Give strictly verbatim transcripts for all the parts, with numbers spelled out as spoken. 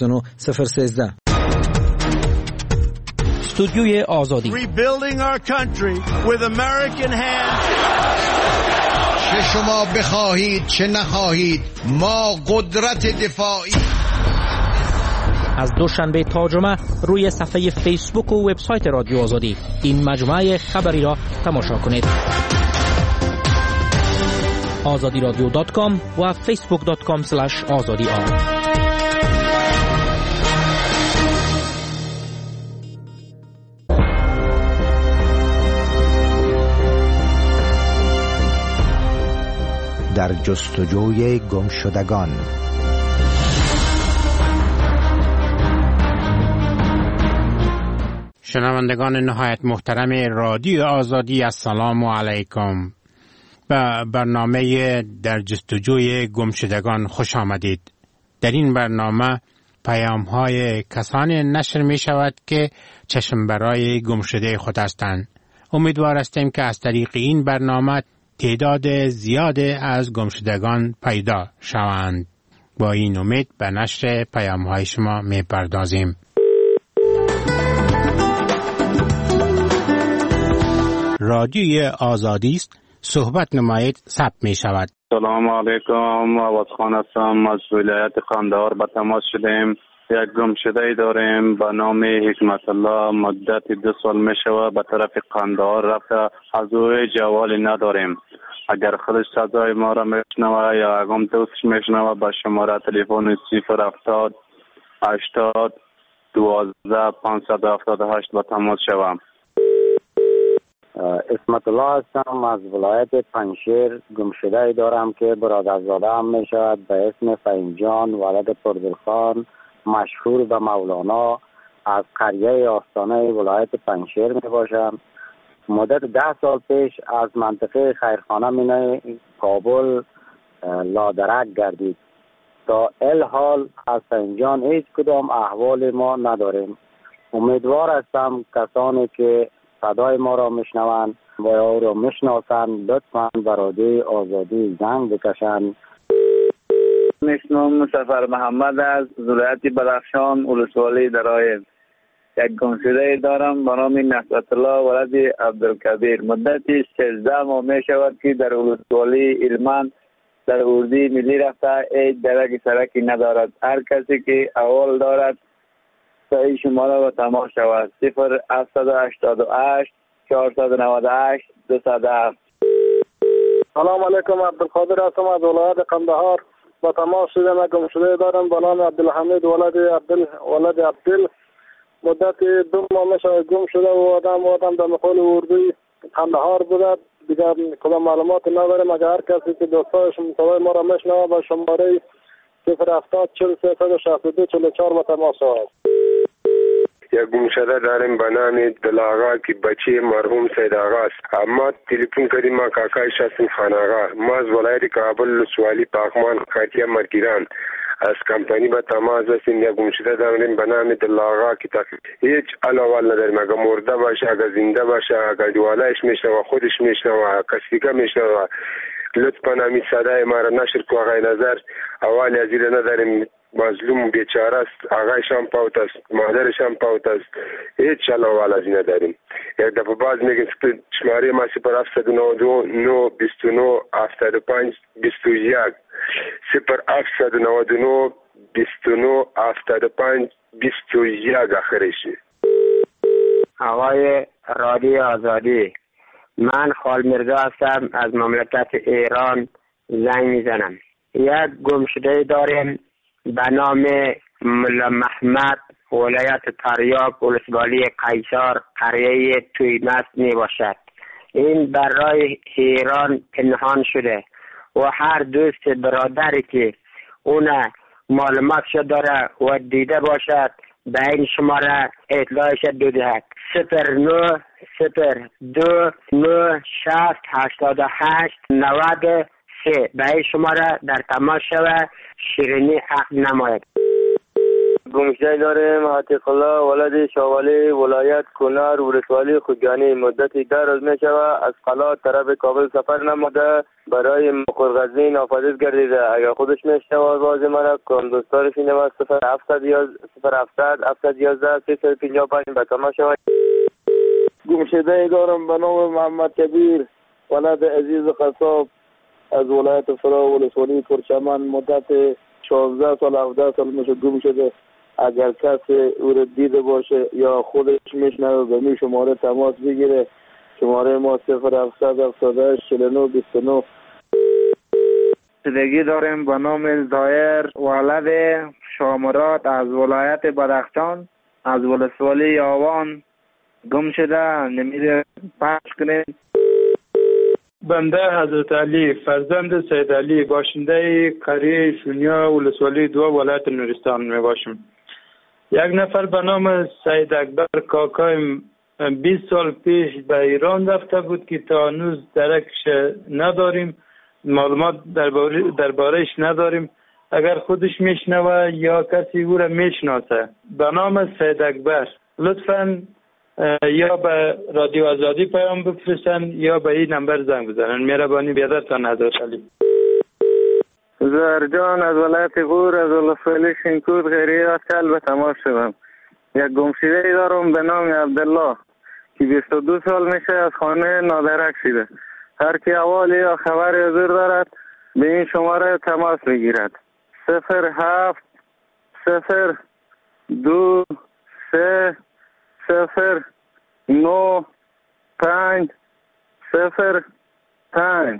شش نه صفر یک سه. استودیوی آزادی. Rebuilding our country with American hands. چه شما بخواهید چه نخواهید ما قدرت دفاعی. از دوشنبه تا جمعه روی صفحه فیسبوک و وبسایت رادیو آزادی این مجموعه خبری را تماشا کنید. آزادی رادیو دات کام و فیسبوک دات کام اسلش آزادی آر. در جستجوی گمشدگان. شنوندگان نهایت محترم رادیو آزادی، السلام علیکم. به برنامه در جستجوی گمشدگان خوش آمدید. در این برنامه پیام های کسانی نشر می شود که چشم برای گمشده خود هستند. امیدوار هستیم که از طریق این برنامه تعداد زیاد از گمشدگان پیدا شوند. با این امید به نشر پیام های شما می پردازیم. رادیوی آزادی است. صحبت نمایید ثبت می شود. سلام علیکم. آواز خان هستم از ولایت قندهار. به تماس شدیم. یک گمشده ای داریم به نام حکمت الله. مدت دو سال می شود به طرف قندهار رفته. از او جوالی نداریم. اگر خودش صدای ما را میشنوه یا اگم دوستش میشنوه به شماره تلفن صفر هفتاد هشتاد دوازده پانصد و هفتاد و هشت به تماس شوم. اسمت الله هستم از ولایت پنجشیر. گمشده ای دارم که برادرزاده هم می شود به اسم فهیم جان ولد پردلخان، مشهور به مولانا، از قریه آستانه ولایت پنجشیر می باشم. مدت ده سال پیش از منطقه خیرخانه مینای کابل لادرک گردید. تا الحال از فهیم جان هیچ کدام احوال ما نداریم. امیدوار هستم کسانی که صدای ما را میشنوند و او را میشناسند لطفاً برای آزادی زنگ بکشند. اسمم مصطفی محمد از ولایت بدخشان ولسوالی درایب. یک گمشده دارم به نام نصرت الله ولد عبدالکبیر. مدتی سیزده ماه می شود که در ولسوالی علمان در اردی ملی رفته. هیچ درک سرکی ندارد. هر کسی که اول دارد سعی شماره و تماس شود. صفر هفتصد و هشتاد و هشت چهارصد و نود و هشت دویست و هفت. سلام علیکم. عبدالقادر هستم از ولایت قندهار. با تماس شدم. گمشده دارم به نام عبدالحمید ولد عبدل ولد عبدل. مدت دو ماه میشه گم شده و آدم آدم در مقال اردوی قندهار بوده. دیگر کدام معلومات نداریم. اگر هر کسی که دوستایش صدای ما را میشنوه با شماره صفر هفتاد چهل سیصد و شصت و دو چهل و چهار با تماس شود. یک گمشده داریم به نام دل آقا که بچه مرحوم سید آقا است. اما تلفن کردیم ما کاکایش هستیم خان آقا. ما از ولایت کابل ولسوالی پاکمان خطیه مرگیران از کمپانی به تماس هستیم. یک گمشده داریم به نام دل آقا که هیچ علاوه نداریم. اگر مرده باشه، اگر زنده باشه، اگر دوالایش میشنوه، خودش میشنوه، کسی دیگه میشنوه، لطفاً همین صدای ما را نشر کو. آقای نظر اول از این نداریم. مظلوم بیچاره است. آقایش هم پاوت است، مادرش هم پاوت است. هیچ علاوه از این نداریم. یک دفعه باز میگیم شماره ما صفر هفتصد و نود و نه بیست و نه هفتاد و پنج بیست و یک صفر هفتصد و نود و نه بیست و نه هفتاد و پنج بیست و یک آخرشه. آقای رادیو آزادی، من خال مرزا هستم از مملکت ایران زنگ میزنم. یک گمشده داریم به نام ملا محمد ولایت تریاک ولسوالی قیصر قریه تویمست می باشد. این برای ایران پنهان شده و هر دوست برادری که اون معلوماتش داره و دیده باشد به این شماره اطلاعش بدهد. صفر نه صفر دو نه شصت هشتاد و هشت نود سه به این شماره در تماس شود شیرینی عقد نماید. گمشده داریم عتیق الله ولد شاولی ولایت کنر ولسوالی خوجانی مدتی ده روز می شود از قلات طرف کابل سفر نموده برای مقرغزی نافذ گردیده. اگر خودش میشنه آواز من کام دوستارش اینه و صفر هفتصد صفر هفتصد هفتصد یازده سیصد پنجاه و پنج به تماس شود. گمشده دارم به نام محمد کبیر ولد عزیز قصاب از ولایت فرا ولسوالی پرچمن مدت شانزده سال هفده سال میشه گم شده. اگر کسی او را دیده باشه یا خودش میشنوه به می شماره تماس بگیره. شماره ما صفر هفتصد هفتاد و هشت چهل و نه بیست و نه. زندگی داریم به نام زایر ولد شامرات از ولایت بدخشان از ولسوالی یاوان گم شده. نمیده پخش کنید. بنده حضرت علی فرزند سید علی باشنده قریه شونیا ولسوالی دو ولایت نورستان می باشم. یک نفر به نام سید اکبر کاکایم بیست سال پیش به ایران رفته بود که تا هنوز درکش نداریم، معلومات دربارهش نداریم. اگر خودش میشنوه یا کسی او را میشناسه به نام سید اکبر لطفاً یا به رادیو آزادی پیام بفرستن یا به این نمبر زنگ بزنن. مهربانی بیادرتان حضرت علی. زهرجان از ولایت غور از ولسوالی شینکود غیری اصل به تماس شدم. یک گمشده دارم به نام عبدالله که بیست و دو سال میشه از خانه نادرک شده. هر کی احوالی یا خبری حضور دارد به این شماره تماس بگیرد. صفر هفت صفر دو سه صفر نو پنج صفر پنج.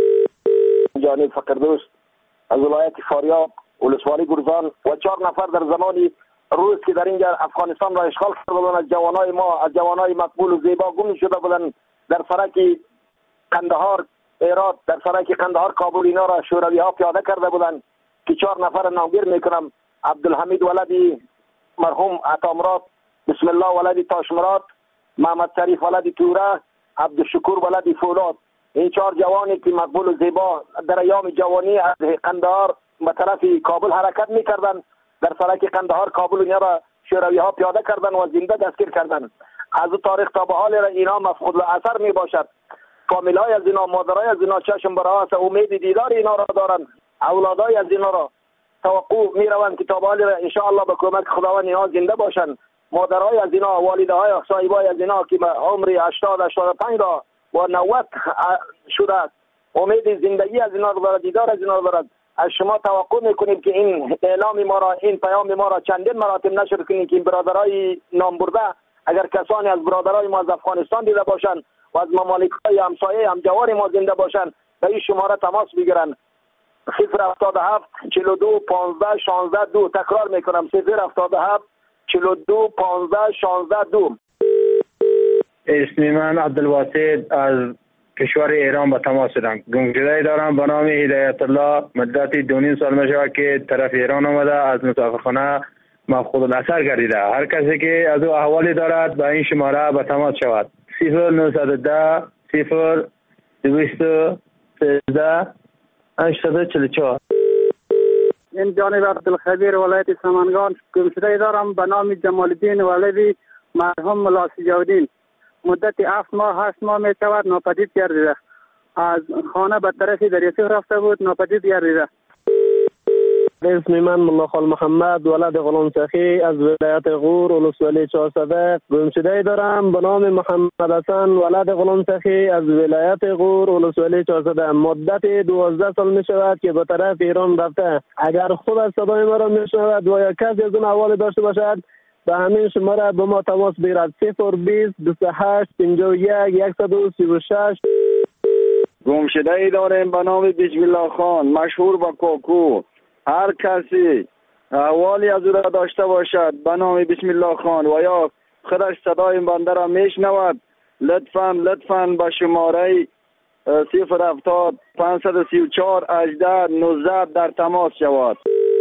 جانب فقردوست از ولایت فاریاب ولسوالی گرزان و چهار نفر در زمانی روز که در اینجا افغانستان را اشغال کرده بودند از جوانای ما از جوانای مقبول و زیبا گم شده بودند در سرک قندهار هرات در سرک قندهار کابل اینا را شوروی ها پیاده کرده بودند که چهار نفر نامگیر میکنم. عبدالحمید ولدی مرحوم عطامراد، بسم الله ولدی تاشمراد، محمد شریف ولدی توره، عبدالشکور ولدی فولاد. این چهار جوانی که مقبول و زیبا در ایام جوانی از قندهار به طرف کابل حرکت میکردند در سرک قندهار کابل اینا را شوروی ها پیاده کردند و زنده دستگیر کردند. از او تاریخ تا به حال اینا مفقود الاثر می باشد. فامیلای از اینا، مادرای از اینا چشم برآس امید دیدار اینا را دارند. اولادای از اینا را توقع می روند که تا به حال ان شاء الله به کمک خداوند اینا زنده باشند. مادرای از اینا، والدهای صاحبای از اینا که به عمر هشتاد هشتاد و پنج را و نود شده است امید زندگی از اینا را دارد، دیدار از اینا را دارد. از شما توقع میکنیم که این اعلام ما را، این پیام ما را چندین مراتب نشر کنید که این برادرای نام برده اگر کسانی از برادرای ما از افغانستان دیده باشند و از ممالک‌های همسایه همجوار ما زنده باشند به این شماره تماس بگیرند. صفر هفتاد و هفت چهل و دو پانزده شانزده دو. تکرار میکنم صفر هفتاد و هفت چهل و دو پانزده شانزده دو. اسم من عبدالواسط از کشور ایران به تماس شدم. گمشده دارم به نام هدایت الله مدتی دو نیم سال میشه که طرف ایران آمده از مسافرخانه مفقود الاثر گردیده. هر کسی که از او احوالی دارد به این شماره به تماس شود. صفر نهصد و ده صفر دویست و سیزده هشتصد و چهل و چهار. این جانب عبدالخبیر ولایت سمنگان گمشده دارم به نام جمال الدین ولدی مرحوم ملا سجاودین. مدت هفت ماه هشت ماه می شود ناپدید گردیده. از خانه به طرف دریاچه رفته بود ناپدید گردیده. اسم من ملا خال محمد ولد غلام سخی از ولایت غور ولسوالی چهارصده گمشده دارم به نام محمد حسن ولد غلام سخی از ولایت غور ولسوالی چهارصده. مدت دوازده سال می شود که به طرف ایران رفته. اگر خود از صدای ما را می شود و یا کسی از اون احوال داشته باشد به همین شماره به ما تماس بگیرد. صفر بیست بیست و هشت پنجاه و یک صد و سی و شش. گمشده ای داریم به نام بسم الله خان مشهور با کوکو. هر کسی احوالی از او را داشته باشد به نام بسم الله خان و یا خودش صدای بنده را میشنود لطفاً لطفاً به شماره صفر هفتاد پانصد و سی و چهار هجده نوزده در تماس شود.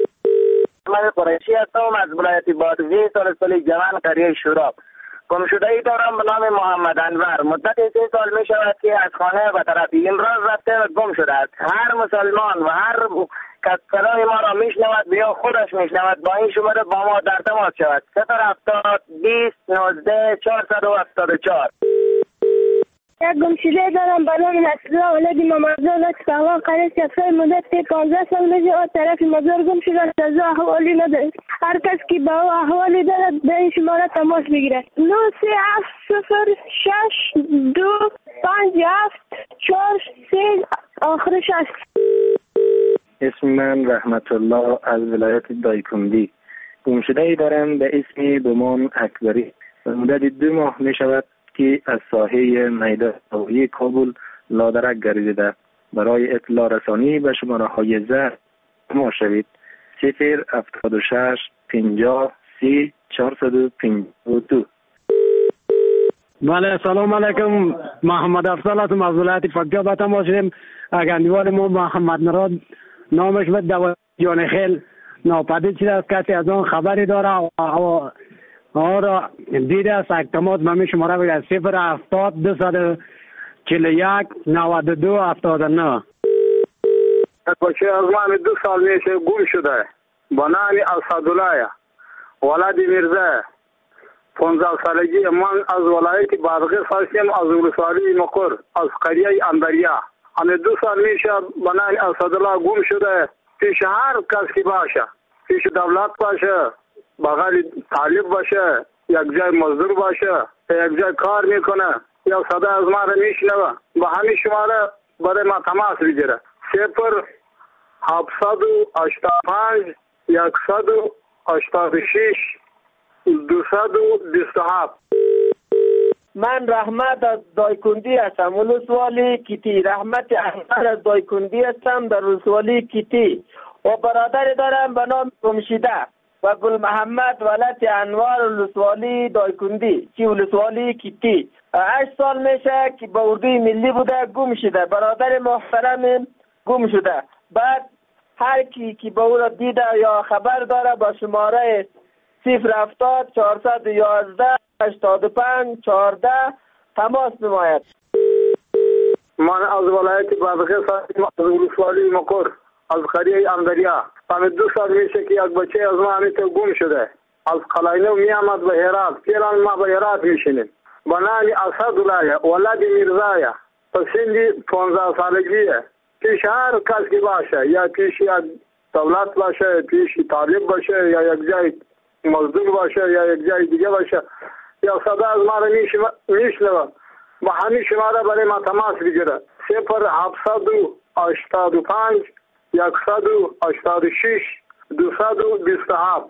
من قریشی هستم از ولایت بادغیس ولسوالی جوان قریه شوراب. گمشده ای دارم به نام محمد انور. مدت سه سال می شود که از خانه به طرف امروز رفته و گم شده است. هر مسلمان و هر که صدای ما را میشنود یا خودش میشنود با این شماره با ما در تماس شود. صفر هفتاد بیست نوزده چهارصد و هفتاد و چهار. یک گمشده دارم به نام نصرالله ولد محمدرضا لطف پهلوان قریه سفر مدت پانزده سال میشه و طرف مزار گم شده است. از او احوالی ندارد. هر کس که به او احوالی دارد به این شماره تماس بگیرد. نه سه هفت صفر شش دو پنج هفت چهار سه آخرش است. اسم من رحمت الله از ولایت دایکندی. گمشده ای دارم به اسم بومان اکبری. مدت دو ماه می شود که از ساحه میدان هوایی کابل لادرک گردیده. برای اطلاع رسانی به شماره های زر ما شوید. صفر هفتاد و شش پنجاه سی چهارصد و پنجاه و دو. بله سلام علیکم. محمد افضل هستم از ولایت فقیه به تماس شدیم. اگندوال ما محمد مراد نامش به دو جان خیل ناپدید شده است. کسی از آن خبری داره و آره دیده است اکتماس به می شماره بگه صفر هفتاد دو صد چل یک نود و دو هفتاد و نه. بچه از من دو سال میشه گم شده با نام اسدالله ولد میرزا. پانزده سالگی من از ولایت بادغیس هستم، از ولسوالی مقر، از قریه اندریا. همه دو سال میشه با نام اسدالله گم شده. پیش هر کس که باشه، پیش دولت باشه، بغل طالب باشه، یک جای مزدور باشه، یک جای کار میکنه یا صدا از ما را میشنوه با همین شماره برای ما تماس بگیره. صفر هفتصد و هشتاد و پنج یکصد و هشتاد و شش دوصد و بیست و هفت. من رحمت از دایکندی هستم، ولسوالی کیتی. رحمت احمد از دایکندی هستم در ولسوالی کیتی و برادر دارم به نام گمشده و گل محمد ولد انوار ولسوالی دایکندی چی ولسوالی کیتی. هشت سال میشه که با اردوی ملی بوده گم شده. برادر محترم گم شده. بعد هر کی که با او را دیده یا خبر داره با شماره صفر هفتاد چهارصد و یازده هشتاد و پنج چهارده تماس نماید. من از ولایت بادغیس هستم، از ولسوالی مقر، از قریه اندریا. همه دو سال میشه که یک بچه از ما همیته گم شده. از قلاینو می آمد به هرات. فعلا ما به هرات میشینیم. با نام اسدالله ولد میرزا. پس سنی پانزده سالگیه. پیش هر کس که باشه، یا پیش یک دولت باشه، پیش طالب باشه، یا یک جای مزدور باشه، یا یک جای دیگه باشه، یا صدا از ما را میشنوه با همین شماره برای ما تماس بگیره. صفر هفتصد و هشتاد و پنج یکصد و هشتاد و شش دوصد و بیست و هفت.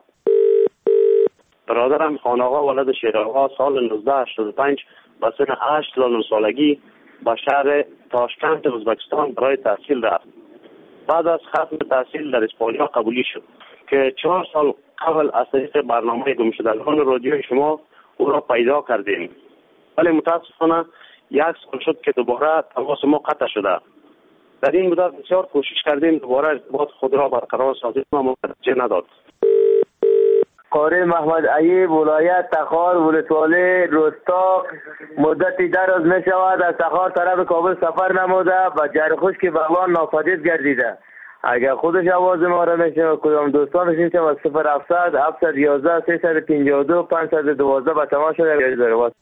برادرم خاناغا ولد شیراغا سال نوزده هشتاد و پنج به سن هشت سالگی به شهر تاشکند ازبکستان برای تحصیل رفت. بعد از ختم تحصیل در اسپانیا قبولی شد که چهار سال قبل از طریق برنامه گمشدگان رادیوی شما او را پیدا کردیم، ولی متاسفانه یک سال شد که دوباره تماس ما قطع شده. در این مدت بسیار کوشش کردیم دوباره ارتباط خود را برقرار سازیم اما نتیجه نداد. قاری محمد ایوب ولایت تخار ولسوالی رستاق مدتی دراز می شود از تخار طرف کابل سفر نموده و جرخوش که بغلان ناپدید گردیده. اگر خودش آواز ما را میشه کدام دوستانش میشه از صفر هفتصد هفتصد و یازده سیصد و پنجاه و دو پانصد و دوازده به تماس شده داره.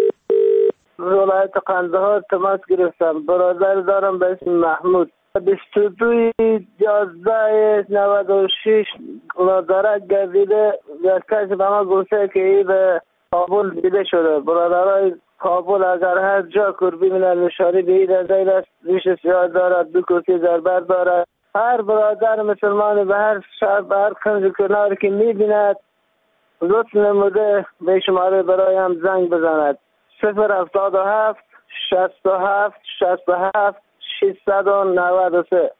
ولایت قندهار تماس گرفتم. برادر دارم به اسم محمود. بیست و دو یازده نود و شش لادرک گردیده. یک کسی به ما گفته که این به کابل دیده شده. برادرای کابل اگر هر جا کربی من نشاری به این دلیل است ریش سیاه دارد، دو کسی زربر دارد. هر برادر مسلمان به هر شهر به هر کنج کنار که میبیند لطف نموده به شماره برایم زنگ بزند. صفر هفتاد و هفت شصت و هفت شصت و هفت ششصد و نود و سه.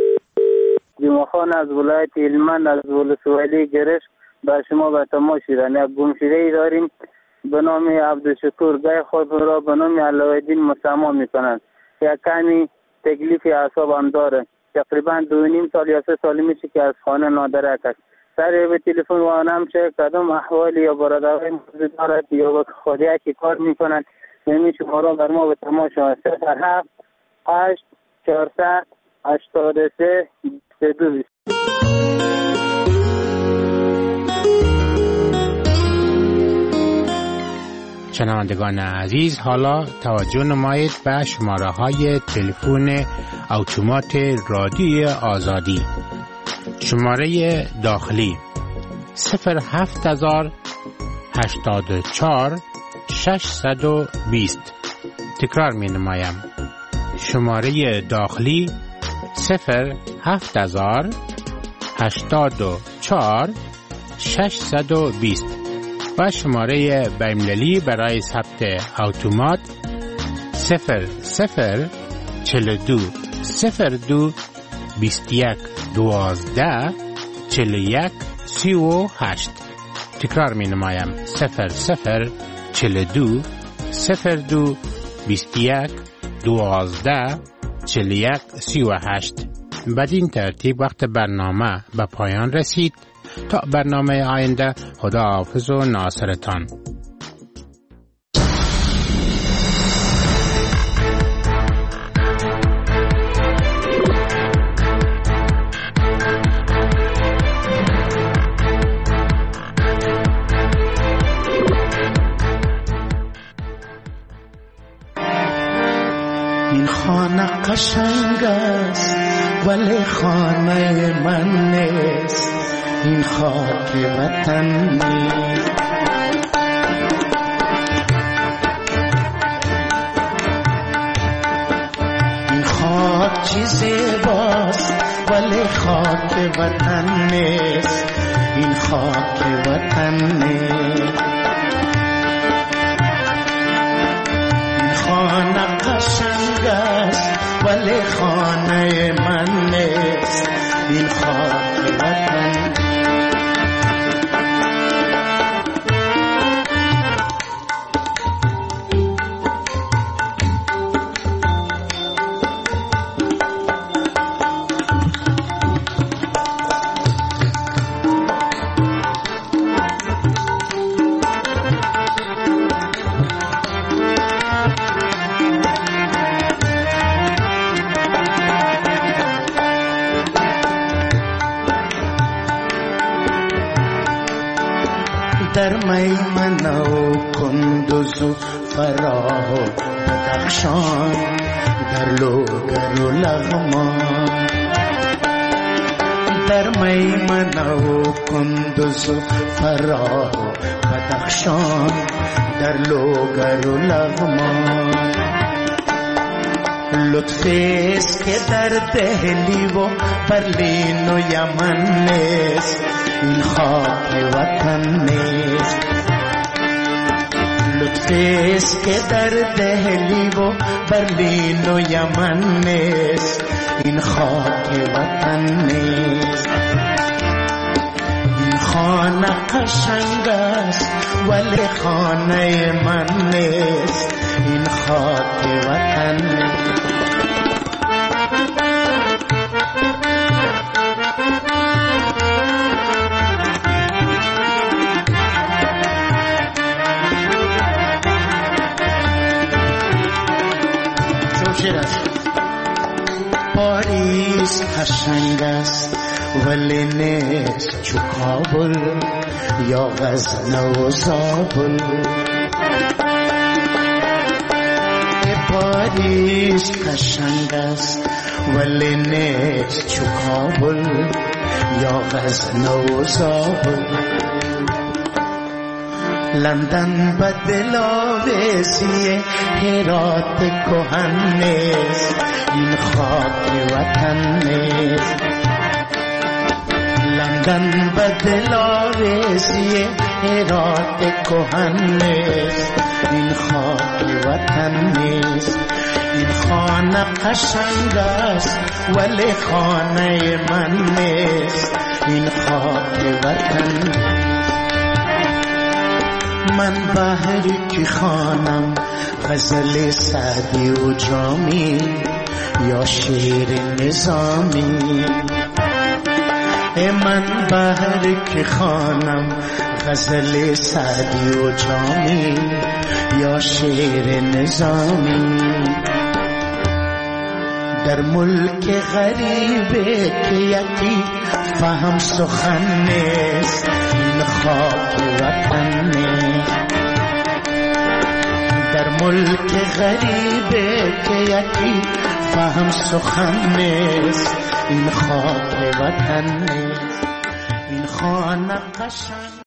دیما خان از ولایت هلمند از ولسوالی گرش به شما به تماس شدن. یک گمشده ای داریم به نام عبدالشکور. گای خود را به نام علاءالدین مسما میکنند. یک کمی تکلیف اعصاب هم داره. تقریبا دو نیم سال یا سه سالی میشه که از خانه نادرک است. سر به تلفن وانم چه کدام احوالی یا برادرای موجود دارد یا به خودی که کار میکنند نمی شمارا بر ما به تماس شما. صفر هفت هشت چهارصد هشتاد و سه بیست و دو. شنوندگان عزیز، حالا توجه نمایید به شماره های تلفن اتومات رادیوی آزادی. شماره داخلی صفر هفت هزار هشتاد و چهار ششصد و بیست. تکرار می نمایم. شماره داخلی صفر هفت هزار هشتاد و چهار ششصد و بیست و شماره بین‌المللی برای ثبت اتومات صفر صفر چهل و دو صفر دو بیست و یک دوازده چهل و یک سی و هشت. تکرار می نمایم. صفر صفر چهل و دو صفر دو بیست و یک دوازده چهل و یک سی و هشت. بدین ترتیب وقت برنامه به پایان رسید. تا برنامه آینده، خدا حافظ و ناصرتان. این خانه قشنگ است ولی خانه من نیست، این خاک وطن نیست. این خاک چی زیباست ولی خاک وطن نیست، این خاک وطن نیست. این خانه قشنگ است ولی خانه من نیست، این خاک وطن. در میمنه و کندوز و فراه و بدخشان، در لوگر و لغمان. در میمنه و کندوز و فراه و بدخشان، در لوگر و لغمان. لطفی است که در دهلی و برلین و یمن نیست، این خاک وطن نیست. لطفی است که در دهلی و برلین و یمن نیست، این خاک وطن نیست. این خانه قشنگ است ولی خانه من نیست، این خاک وطن نیست. پاریس قشنگ است ولی نیست چو کابل یا غزنه و زابل. پاریس قشنگ است ولی نیست چو کابل یا غزنه و زابل. لندن به دلاویزی هرات کهن نیست، این خاک وطن نیست. لندن به دلاویزی هرات کهن نیست، این خاک وطن نیست. این خانه قشنگ است ولی خانه من نیست، این خاک وطن نیست. من بهری که خوانم غزل سعدی و جامی یا شعر نظامی. من بهری که خوانم غزل سعدی و جامی یا شعر نظامی. در ملک غریبه که یکی فهم سخن نیست، این خاک وطن نیست. در ملک غریبه که یکی فهم سخن نیست، این خاک وطن نیست. این خانه قشنگ